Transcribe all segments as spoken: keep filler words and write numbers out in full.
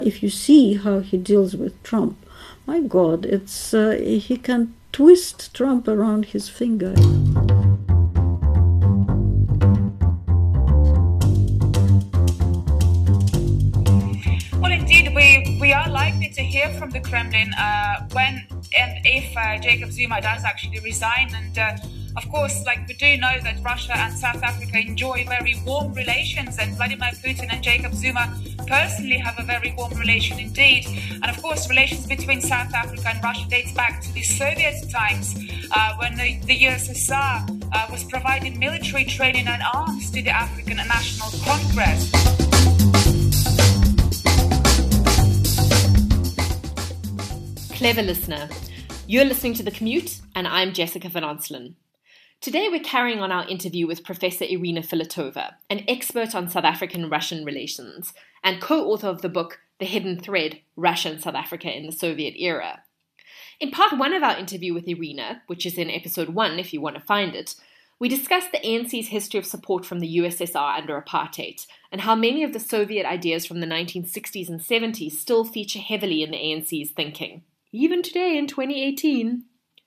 If you see how he deals with Trump, my God, it's uh, he can twist Trump around his finger. Well, indeed, we, we are likely to hear from the Kremlin uh, when and if uh, Jacob Zuma does actually resign. And uh, of course, like we do know that Russia and South Africa enjoy very warm relations, and Vladimir Putin and Jacob Zuma personally have a very warm relation indeed. And of course, relations between South Africa and Russia dates back to the Soviet times uh, when the, the U S S R uh, was providing military training and arms to the African National Congress. Clever listener, you're listening to The Commute, and I'm Jessica Van Onselen. Today we're carrying on our interview with Professor Irina Filatova, an expert on South African-Russian relations, and co-author of the book The Hidden Thread, Russia and South Africa in the Soviet Era. In part one of our interview with Irina, which is in episode one if you want to find it, we discussed the A N C's history of support from the U S S R under apartheid, and how many of the Soviet ideas from the nineteen sixties and seventies still feature heavily in the A N C's thinking. Even today in twenty eighteen.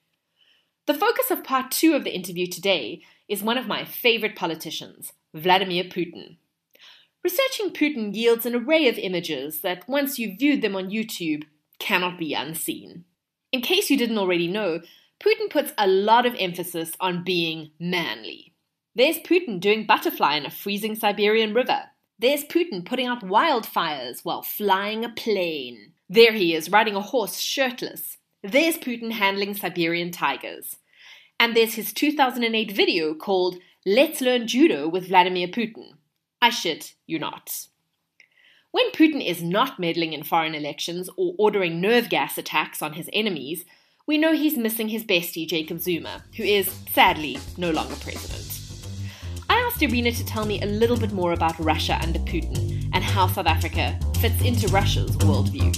The focus of part two of the interview today is one of my favorite politicians, Vladimir Putin. Researching Putin yields an array of images that, once you've viewed them on YouTube, cannot be unseen. In case you didn't already know, Putin puts a lot of emphasis on being manly. There's Putin doing butterfly in a freezing Siberian river. There's Putin putting out wildfires while flying a plane. There he is, riding a horse shirtless. There's Putin handling Siberian tigers. And there's his two thousand eight video called Let's Learn Judo with Vladimir Putin. I shit you not. When Putin is not meddling in foreign elections or ordering nerve gas attacks on his enemies, we know he's missing his bestie Jacob Zuma, who is, sadly, no longer president. I asked Irina to tell me a little bit more about Russia under Putin and how South Africa fits into Russia's worldview.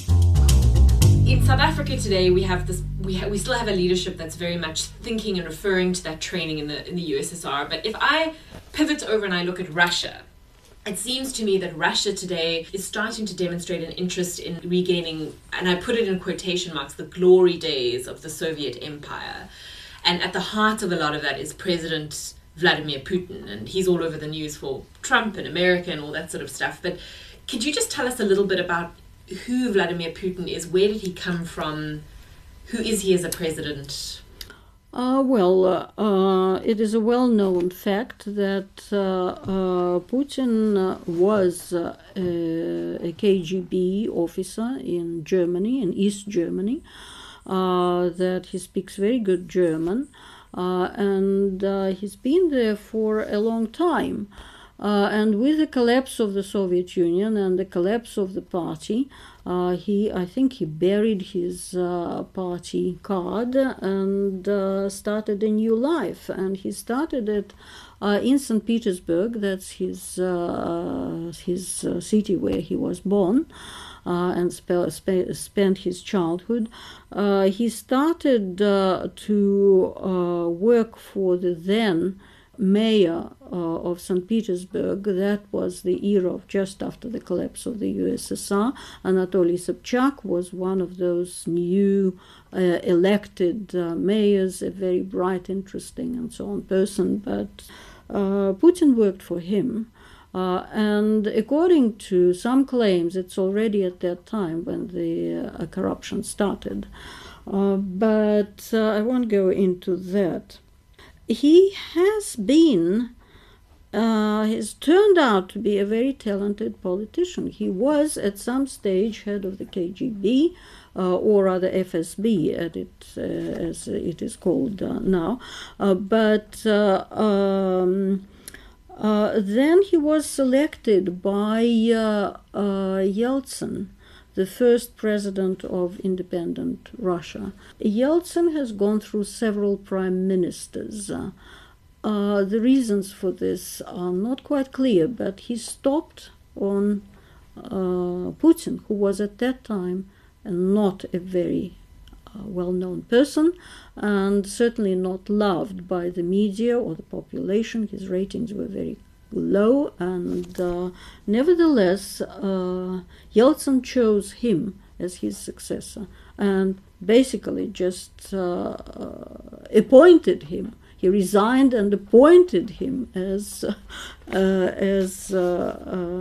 In South Africa today, we have this. We ha- we still have a leadership that's very much thinking and referring to that training in the in the U S S R. But if I pivot over and I look at Russia, it seems to me that Russia today is starting to demonstrate an interest in regaining, and I put it in quotation marks, the glory days of the Soviet Empire. And at the heart of a lot of that is President Vladimir Putin, and he's all over the news for Trump and America and all that sort of stuff. But could you just tell us a little bit about who Vladimir Putin is? Where did he come from? Who is he as a president? Uh, well, uh, uh, it is a well-known fact that uh, uh, Putin uh, was uh, a, a K G B officer in Germany, in East Germany, uh, that he speaks very good German, uh, and uh, he's been there for a long time. Uh, and with the collapse of the Soviet Union and the collapse of the party, uh, he, I think he buried his uh, party card and uh, started a new life. And he started it uh, in Saint Petersburg. That's his uh, his uh, city where he was born uh, and spe- spe- spent his childhood. Uh, he started uh, to uh, work for the then mayor uh, of Saint Petersburg. That was the era of just after the collapse of the U S S R. Anatoly Sobchak was one of those new uh, elected uh, mayors, a very bright, interesting, and so on person. But uh, Putin worked for him. Uh, and according to some claims, it's already at that time when the uh, corruption started. Uh, but uh, I won't go into that. He has been, uh, has turned out to be a very talented politician. He was at some stage head of the K G B, uh, or rather F S B, at it, uh, as it is called uh, now. Uh, but uh, um, uh, then he was selected by uh, uh, Yeltsin, the first president of independent Russia. Yeltsin has gone through several prime ministers. Uh, uh, the reasons for this are not quite clear, but he stopped on uh, Putin, who was at that time not a very uh, well-known person, and certainly not loved by the media or the population. His ratings were very low, and uh, nevertheless, uh, Yeltsin chose him as his successor and basically just uh, appointed him. He resigned and appointed him as uh, as uh,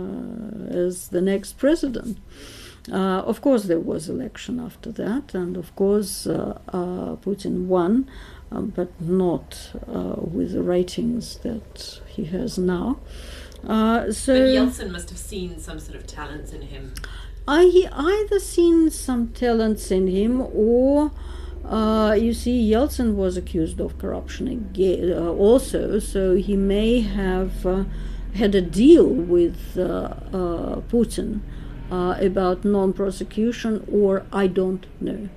uh, as the next president. Uh, of course, there was election after that, and of course, uh, uh, Putin won, um, but not uh, with the ratings that he has now. Uh, so but Yeltsin must have seen some sort of talents in him. I he either seen some talents in him, or uh, you see, Yeltsin was accused of corruption again, uh, also, so he may have uh, had a deal with uh, uh, Putin uh, about non-prosecution, or I don't know.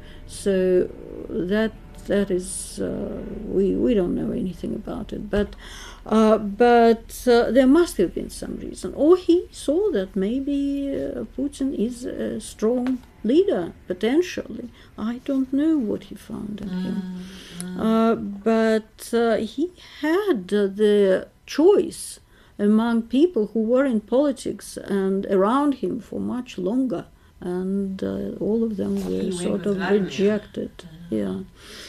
So that that is uh, we we don't know anything about it, but. Uh, but uh, there must have been some reason. Or he saw that maybe uh, Putin is a strong leader, potentially. I don't know what he found in mm, him. Mm. Uh, but uh, he had uh, the choice among people who were in politics and around him for much longer. And uh, all of them were he sort of Vladimir. rejected. Mm. Yeah.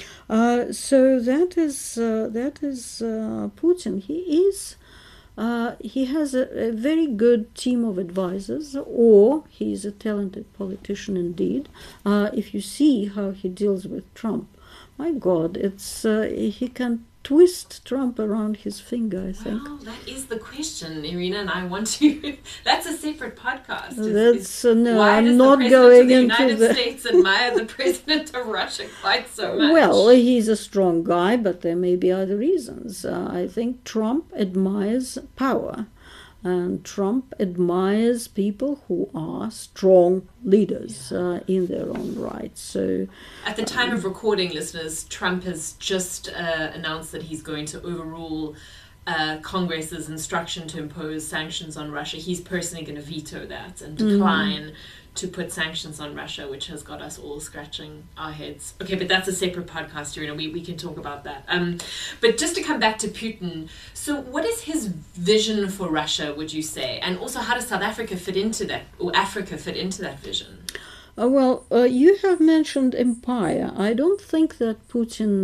Uh, so that is uh, that is uh, Putin. He is uh, he has a, a very good team of advisors, or he is a talented politician indeed. Uh, if you see how he deals with Trump, my God, it's uh, he can twist Trump around his finger, I think. Well, that is the question, Irina, and I want to... That's a separate podcast. Is, That's, uh, no, why I'm does not the going the into United the... States admire the president of Russia quite so much? Well, he's a strong guy, but there may be other reasons. Uh, I think Trump admires power. And Trump admires people who are strong leaders yeah. uh, in their own right. So, at the time um, of recording, listeners, Trump has just uh, announced that he's going to overrule uh, Congress's instruction to impose sanctions on Russia. He's personally going to veto that and decline mm. to put sanctions on Russia, which has got us all scratching our heads. Okay, but that's a separate podcast, Irina. We, we can talk about that. Um, but just to come back to Putin, so what is his vision for Russia, would you say? And also, how does South Africa fit into that, or Africa fit into that vision? Uh, well, uh, you have mentioned empire. I don't think that Putin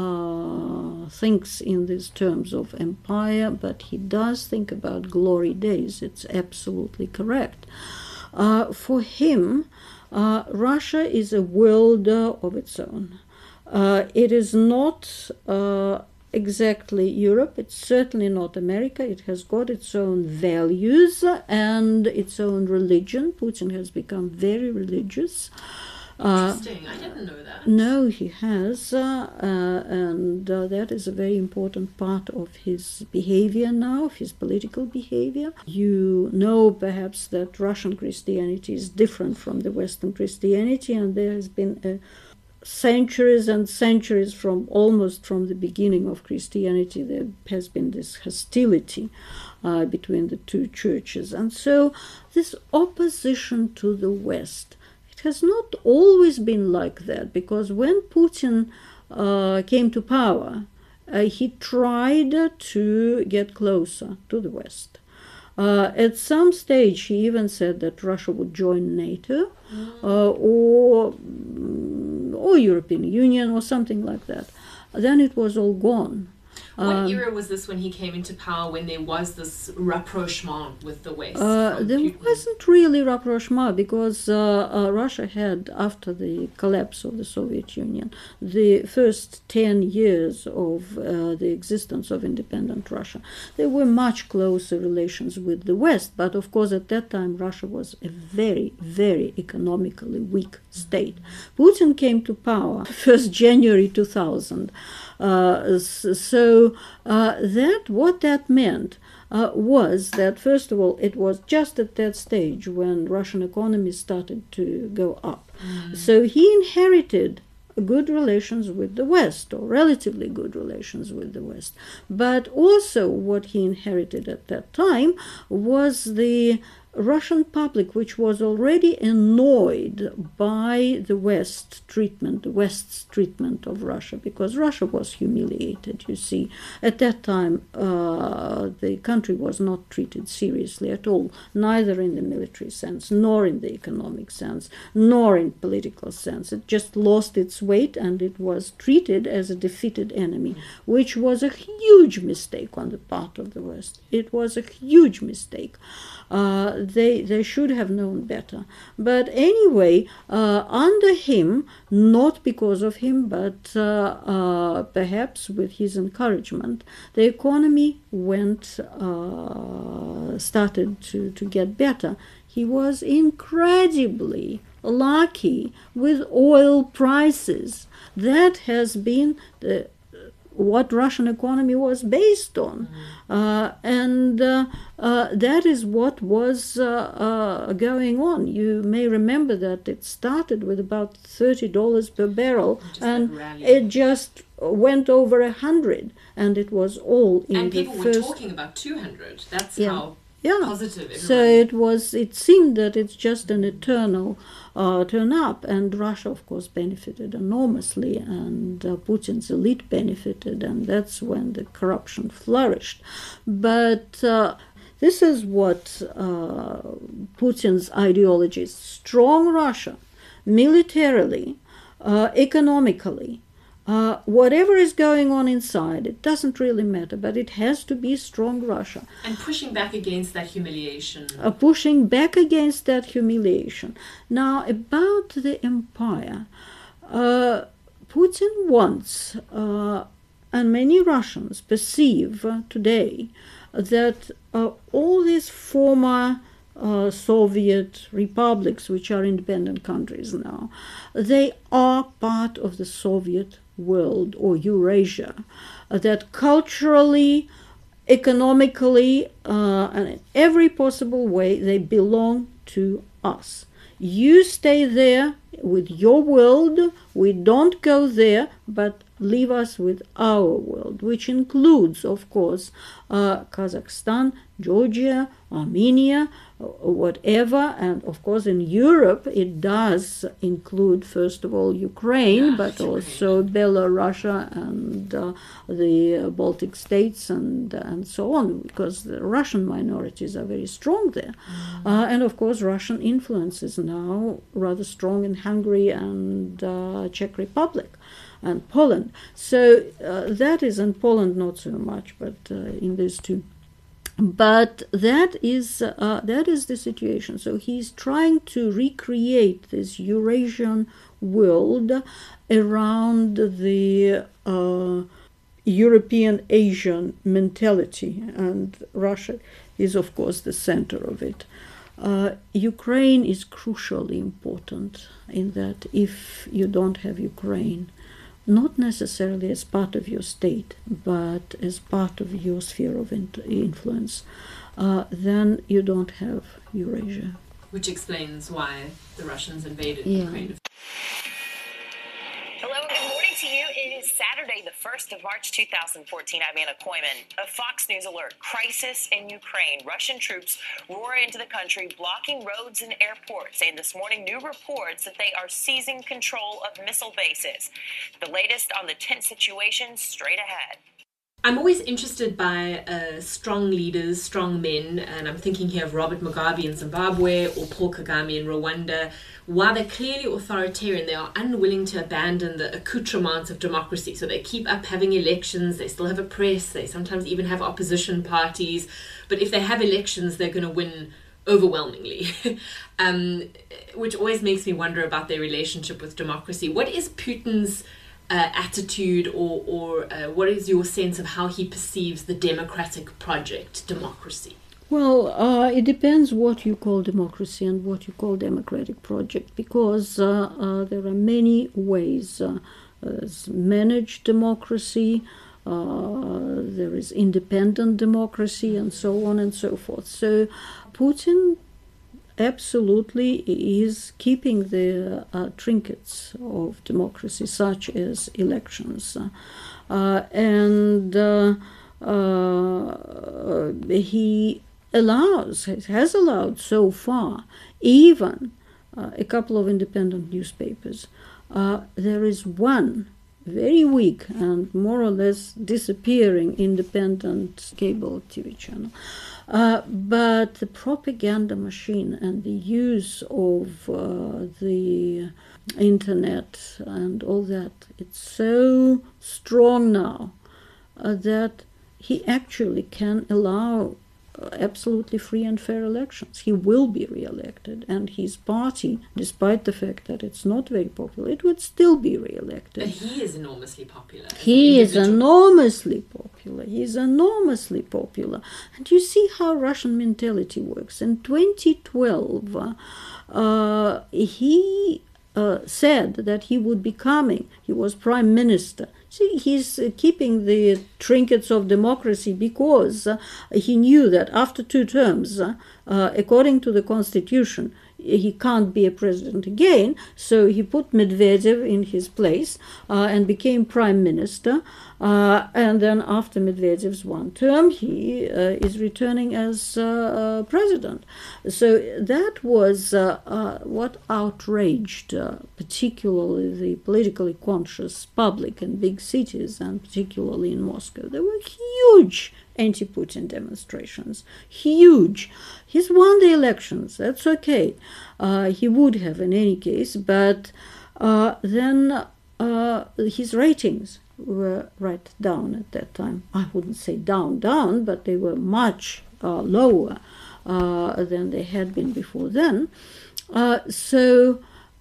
uh, thinks in these terms of empire, but he does think about glory days. It's absolutely correct. Uh, for him, uh, Russia is a world uh, of its own. Uh, it is not uh, exactly Europe. It's certainly not America. It has got its own values and its own religion. Putin has become very religious. Interesting. Uh, I didn't know that. No, he has, uh, uh, and uh, that is a very important part of his behavior now, of his political behavior. You know perhaps that Russian Christianity is different from the Western Christianity, and there has been a centuries and centuries from almost from the beginning of Christianity, there has been this hostility uh, between the two churches. And so this opposition to the West, it has not always been like that, because when Putin uh, came to power, uh, he tried to get closer to the West. Uh, at some stage, he even said that Russia would join NATO mm. uh, or, or European Union or something like that. Then it was all gone. What um, era was this when he came into power, when there was this rapprochement with the West? Uh, there Putin? wasn't really rapprochement, because uh, uh, Russia had, after the collapse of the Soviet Union, the first ten years of uh, the existence of independent Russia, there were much closer relations with the West. But of course, at that time, Russia was a very, very economically weak state. Putin came to power first January two thousand. Uh, so uh, that what that meant uh, was that, first of all, it was just at that stage when Russian economy started to go up. Mm. So he inherited good relations with the West, or relatively good relations with the West. But also what he inherited at that time was the Russian public, which was already annoyed by the West treatment, the West's treatment of Russia, because Russia was humiliated, you see. At that time, uh, the country was not treated seriously at all, neither in the military sense, nor in the economic sense, nor in political sense. It just lost its weight, and it was treated as a defeated enemy, which was a huge mistake on the part of the West. It was a huge mistake. Uh, they they should have known better. But anyway, uh, under him, not because of him, but uh, uh, perhaps with his encouragement, the economy went uh, started to, to get better. He was incredibly lucky with oil prices. That has been the what Russian economy was based on. Mm-hmm. Uh, and uh, uh, that is what was uh, uh, going on. You may remember that it started with about thirty dollars per barrel, just and it just went over a hundred, and it was all in and the people first... were talking about two hundred. That's yeah. how yeah. positive everyone... So it was, it seemed that it's just an eternal Uh, turn up, and Russia, of course, benefited enormously, and uh, Putin's elite benefited, and that's when the corruption flourished. But uh, this is what uh, Putin's ideology is: strong Russia, militarily, uh, economically. Uh, whatever is going on inside, it doesn't really matter, but it has to be strong Russia. And pushing back against that humiliation. Uh, pushing back against that humiliation. Now, about the empire, uh, Putin wants, uh, and many Russians perceive uh, today, that uh, all these former Uh, Soviet republics, which are independent countries now, they are part of the Soviet world, or Eurasia, uh, that culturally, economically, uh, and in every possible way, they belong to us. You stay there with your world, we don't go there, but leave us with our world, which includes, of course, uh, Kazakhstan, Georgia, Armenia, whatever, and of course in Europe it does include first of all Ukraine, yeah, but Ukraine. Also Belarus and uh, the Baltic states and and so on, because the Russian minorities are very strong there. Mm. Uh, and of course Russian influence is now rather strong in Hungary and uh, Czech Republic and Poland. So uh, that is in Poland not so much, but uh, in these two. But that is uh, that is the situation. So he's trying to recreate this Eurasian world around the uh, European Asian mentality, and Russia is, of course, the center of it. Uh, Ukraine is crucially important in that if you don't have Ukraine, not necessarily as part of your state, but as part of your sphere of influence, uh, then you don't have Eurasia. Which explains why the Russians invaded yeah. Ukraine. Hello and good morning to you. It is Saturday, the first of March, two thousand fourteen. I'm Anna Koyman. A Fox News alert. Crisis in Ukraine. Russian troops roar into the country, blocking roads and airports. And this morning, new reports that they are seizing control of missile bases. The latest on the tense situation straight ahead. I'm always interested by uh, strong leaders, strong men, and I'm thinking here of Robert Mugabe in Zimbabwe or Paul Kagame in Rwanda. While they're clearly authoritarian, they are unwilling to abandon the accoutrements of democracy. So they keep up having elections, they still have a press, they sometimes even have opposition parties. But if they have elections, they're going to win overwhelmingly, um, which always makes me wonder about their relationship with democracy. What is Putin's Uh, attitude, or, or uh, what is your sense of how he perceives the democratic project, democracy? Well, uh, it depends what you call democracy and what you call democratic project, because uh, uh, there are many ways. Uh, there's managed democracy, uh, there is independent democracy, and so on and so forth. So Putin absolutely is keeping the uh, trinkets of democracy, such as elections. Uh, and uh, uh, he allows, has allowed so far, even uh, a couple of independent newspapers. Uh, there is one very weak and more or less disappearing independent cable T V channel. Uh, but the propaganda machine and the use of uh, the internet and all that, it's so strong now uh, that he actually can allow uh, absolutely free and fair elections. He will be re-elected, and his party, despite the fact that it's not very popular, it would still be re-elected. But he is enormously popular. He is enormously popular. He is enormously popular. And you see how Russian mentality works. In twenty twelve, uh, uh, he uh, said that he would be coming. He was prime minister. See, he's uh, keeping the trinkets of democracy because uh, he knew that after two terms, uh, uh, according to the constitution, he can't be a president again, so he put Medvedev in his place uh, and became prime minister. Uh, and then after Medvedev's one term, he uh, is returning as uh, uh, president. So that was uh, uh, what outraged uh, particularly the politically conscious public in big cities, and particularly in Moscow. There were huge anti-Putin demonstrations, huge. He's won the elections, that's okay. Uh, he would have in any case, but uh, then uh, his ratings were right down at that time. I wouldn't say down, down, but they were much uh, lower uh, than they had been before then. Uh, so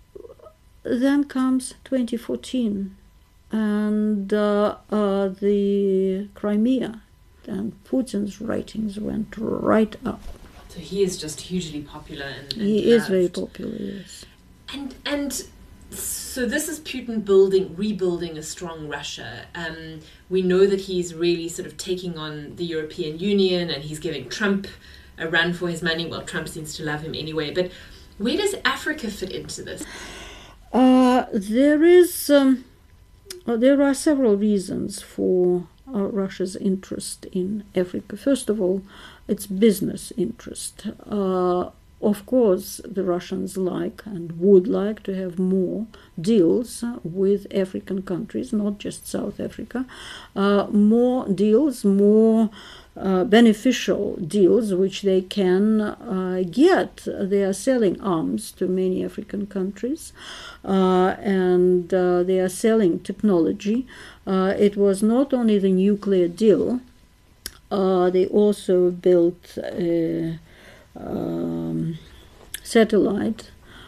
then comes twenty fourteen and uh, uh, the Crimea, and Putin's ratings went right up. So he is just hugely popular. And, and he loved. is very popular, yes. And and so this is Putin building, rebuilding a strong Russia. Um, we know that he's really sort of taking on the European Union, and he's giving Trump a run for his money. Well, Trump seems to love him anyway. But where does Africa fit into this? Uh, there is, um, uh, there are several reasons for Uh, Russia's interest in Africa. First of all, its business interest. Uh, of course, the Russians like and would like to have more deals with African countries, not just South Africa. Uh, more deals, more uh, beneficial deals which they can uh, get. They are selling arms to many African countries, uh, and uh, they are selling technology. Uh, it was not only the nuclear deal, uh, they also built a um, satellite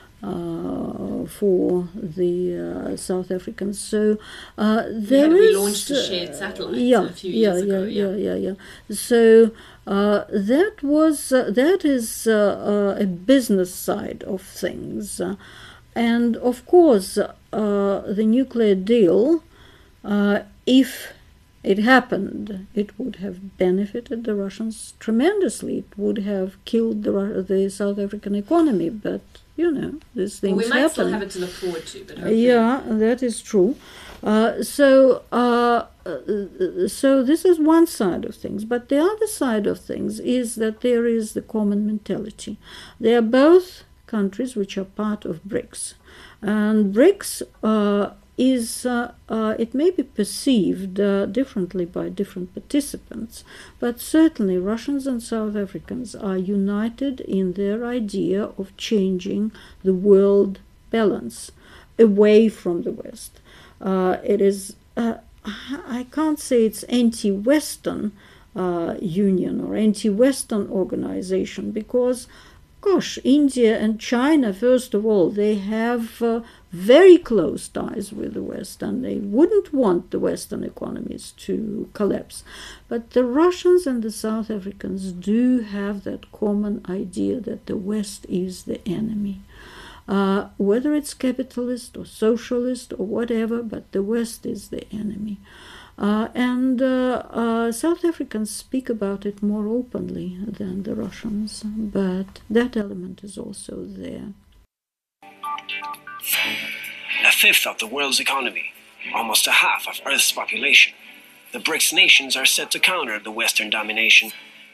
uh, for the uh, South Africans. So uh, there yeah, is... We launched a shared satellite yeah, a few yeah, years yeah, ago. Yeah, yeah, yeah, yeah. So uh, that was, uh, that is uh, uh, a business side of things. Uh, and of course, uh, the nuclear deal, Uh, if it happened, it would have benefited the Russians tremendously. It would have killed the, the South African economy, but, you know, these things well, we might happen. still have it to look forward to. But hopefully. Yeah, that is true. Uh, so, uh, so this is one side of things. But the other side of things is that there is the common mentality. They are both countries which are part of BRICS. And BRICS uh, is, uh, uh, it may be perceived uh, differently by different participants, but certainly Russians and South Africans are united in their idea of changing the world balance away from the West. Uh, it is, uh, I can't say it's anti-Western uh, union or anti-Western organization, because gosh, India and China, first of all, they have uh, very close ties with the West, and they wouldn't want the Western economies to collapse. But the Russians and the South Africans do have that common idea that the West is the enemy. Uh, whether it's capitalist or socialist or whatever, but the West is the enemy. Uh, and uh, uh, South Africans speak about it more openly than the Russians, but that element is also there. A fifth of the world's economy, almost a half of Earth's population. The BRICS nations are set to counter the Western domination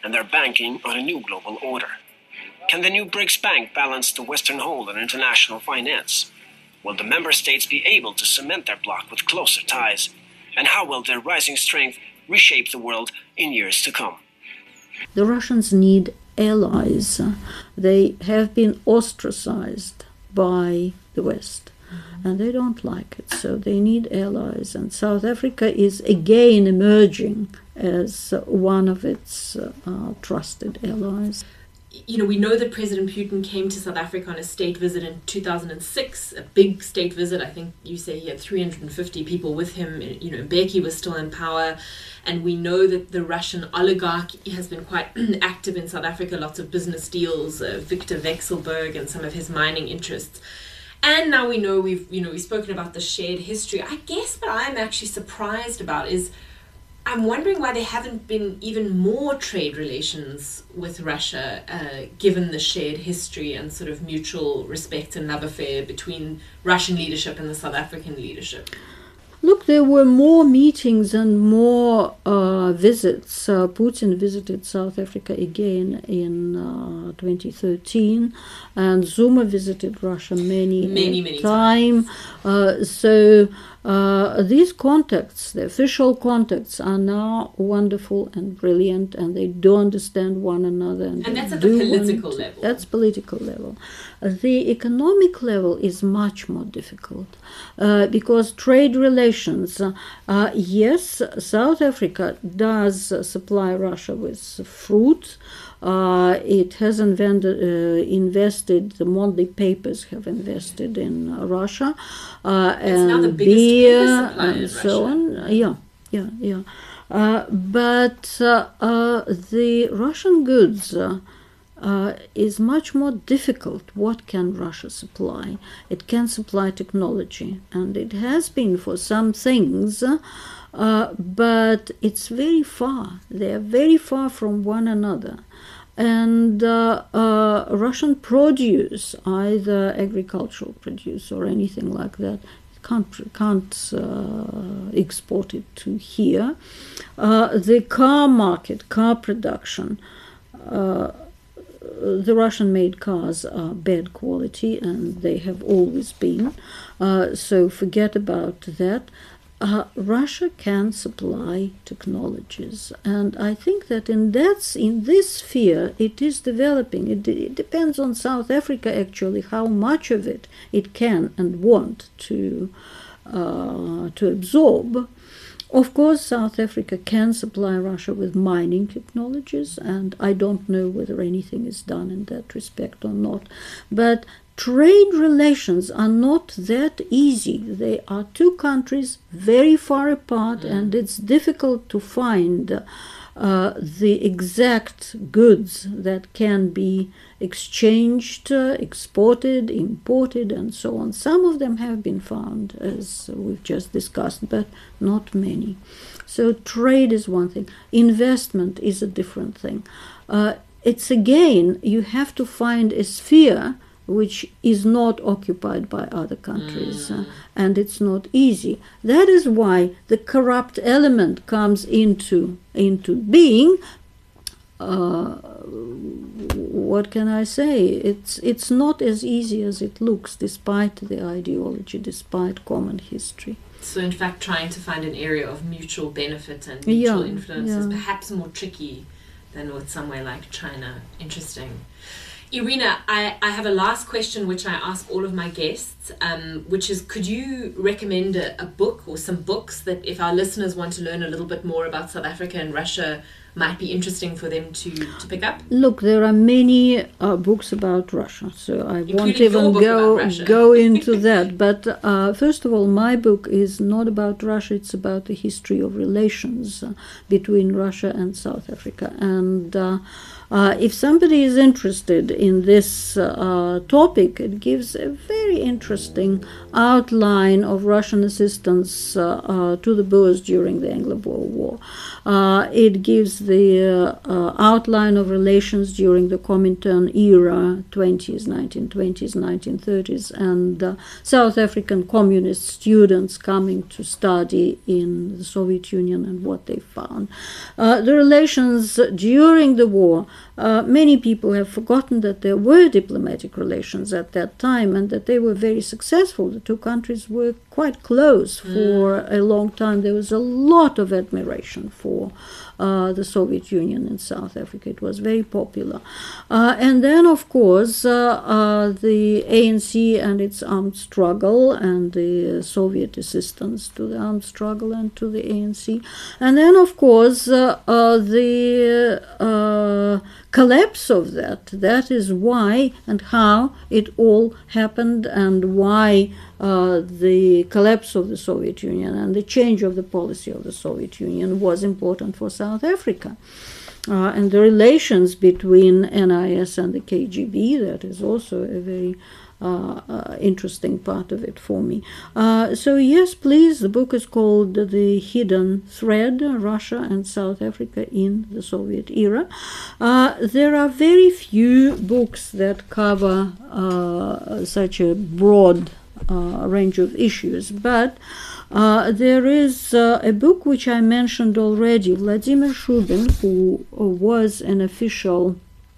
and they're banking on a new global order. Can the new BRICS Bank balance the Western hold on international finance? Will the member states be able to cement their bloc with closer ties? And how will their rising strength reshape the world in years to come? The Russians need allies. They have been ostracized by the West, and they don't like it, so they need allies. And South Africa is again emerging as one of its uh, trusted allies. You know, we know that President Putin came to South Africa on a state visit in two thousand six, a big state visit. I think you say he had three hundred fifty people with him. You know, Mbeki was still in power. And we know that the Russian oligarch has been quite active in South Africa, lots of business deals, uh, Victor Vekselberg and some of his mining interests. And now we know we've, you know, we've spoken about the shared history. I guess what I'm actually surprised about is I'm wondering why there haven't been even more trade relations with Russia, uh, given the shared history and sort of mutual respect and love affair between Russian leadership and the South African leadership. Look, there were more meetings and more uh, visits. Uh, Putin visited South Africa again in uh, twenty thirteen, and Zuma visited Russia many, many, many time. times. Uh, so uh, these contacts, the official contacts, are now wonderful and brilliant, and they do understand one another. And, and that's at the political want, level. That's political level. Uh, the economic level is much more difficult uh, because trade relations, uh, uh, yes, South Africa does uh, supply Russia with fruit. Uh, it has invented, uh, invested, the Monthly Papers have invested in uh, Russia, uh, it's and now the biggest beer supplier and in so Russia. on. Uh, yeah, yeah, yeah. Uh, but uh, uh, the Russian goods uh, uh, is much more difficult. What can Russia supply? It can supply technology, and it has been for some things. Uh, Uh, but it's very far. They are very far from one another. And uh, uh, Russian produce, either agricultural produce or anything like that, can't can't uh, export it to here. Uh, the car market, car production, uh, the Russian-made cars are bad quality, and they have always been. Uh, so forget about that. Uh, Russia can supply technologies, and I think that in that in this sphere it is developing. It, it depends on South Africa actually how much of it it can and want to uh, to absorb. Of course, South Africa can supply Russia with mining technologies, and I don't know whether anything is done in that respect or not. But trade relations are not that easy. They are two countries very far apart, mm. and it's difficult to find uh, the exact goods that can be exchanged, uh, exported, imported, and so on. Some of them have been found, as we've just discussed, but not many. So trade is one thing. Investment is a different thing. Uh, it's again, you have to find a sphere which is not occupied by other countries, mm. uh, and it's not easy. That is why the corrupt element comes into into being. Uh, what can I say? It's it's not as easy as it looks, despite the ideology, despite common history. So, in fact, trying to find an area of mutual benefit and mutual yeah, influence yeah. is perhaps more tricky than with somewhere like China. Interesting. Irina, I, I have a last question which I ask all of my guests, um, which is, could you recommend a, a book or some books that if our listeners want to learn a little bit more about South Africa and Russia might be interesting for them to, to pick up? Look, there are many uh, books about Russia, so I Including won't your even book go about Russia. go into that. But uh, first of all, my book is not about Russia, it's about the history of relations uh, between Russia and South Africa. And uh, Uh, if somebody is interested in this uh, topic, it gives a very interesting outline of Russian assistance uh, uh, to the Boers during the Anglo-Boer War. Uh, it gives the uh, uh, outline of relations during the Comintern era, twenties, nineteen twenties, nineteen thirties, and uh, South African communist students coming to study in the Soviet Union and what they found. Uh, the relations during the war, uh, many people have forgotten that there were diplomatic relations at that time and that they were very successful. The two countries were quite close for mm. a long time. There was a lot of admiration for uh, the Soviet Union in South Africa. It was very popular. Uh, and then, of course, uh, uh, the A N C and its armed struggle and the Soviet assistance to the armed struggle and to the A N C. And then, of course, uh, uh, the uh, collapse of that. That is why and how it all happened, and why uh, the collapse of the Soviet Union and the change of the policy of the Soviet Union was important for South Africa. Uh, and the relations between N I S and the K G B, that is also a very Uh, uh, interesting part of it for me. Uh, so yes, please, the book is called The Hidden Thread, Russia and South Africa in the Soviet Era. Uh, there are very few books that cover uh, such a broad uh, range of issues, but uh, there is uh, a book which I mentioned already, Vladimir Shubin, who was an official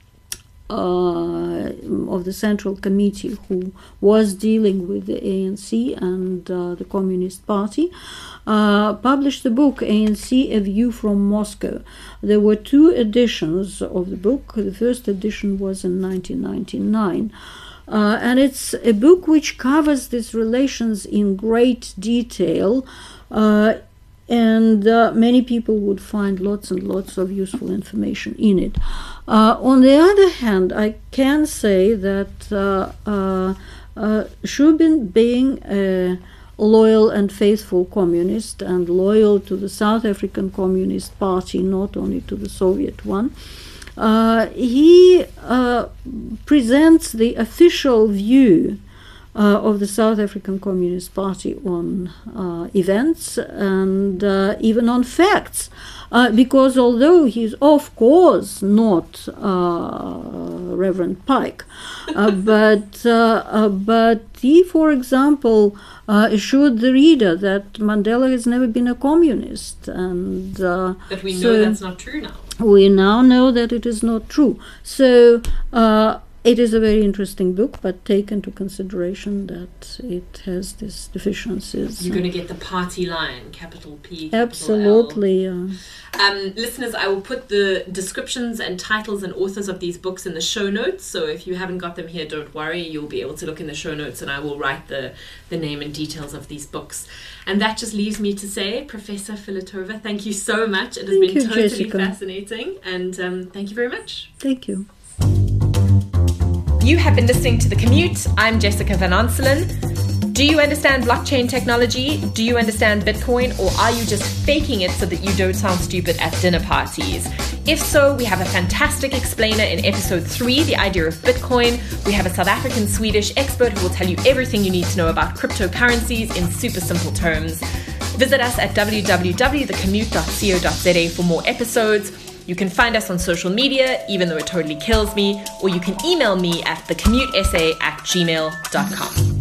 Uh, of the Central Committee, who was dealing with the A N C and uh, the Communist Party, uh, published the book A N C, A View from Moscow. There were two editions of the book. The first edition was in nineteen ninety-nine. Uh, and it's a book which covers these relations in great detail, uh, and uh, many people would find lots and lots of useful information in it. Uh, on the other hand, I can say that uh, uh, uh, Shubin, being a loyal and faithful communist and loyal to the South African Communist Party, not only to the Soviet one, uh, he uh, presents the official view Uh, of the South African Communist Party on uh, events and uh, even on facts. Uh, because although he's of course not uh, Reverend Pike, uh, but uh, uh, but he, for example, uh, assured the reader that Mandela has never been a communist, and uh, but we know so that's not true now. We now know that it is not true. So. Uh, It is a very interesting book, but take into consideration that it has these deficiencies. You're going to get the party line, capital P, capital Absolutely. L. Um, listeners, I will put the descriptions and titles and authors of these books in the show notes. So if you haven't got them here, don't worry. You'll be able to look in the show notes, and I will write the, the name and details of these books. And that just leaves me to say, Professor Filatova, thank you so much. It has thank been you, totally Jessica. fascinating. And um, thank you very much. Thank you. You have been listening to The Commute. I'm Jessica Van Onselen. Do you understand blockchain technology? Do you understand Bitcoin? Or are you just faking it so that you don't sound stupid at dinner parties? If so, we have a fantastic explainer in episode three, The Idea of Bitcoin. We have a South African Swedish expert who will tell you everything you need to know about cryptocurrencies in super simple terms. Visit us at w w w dot the commute dot co dot z a for more episodes. You can find us on social media, even though it totally kills me, or you can email me at the commute essay at gmail dot com.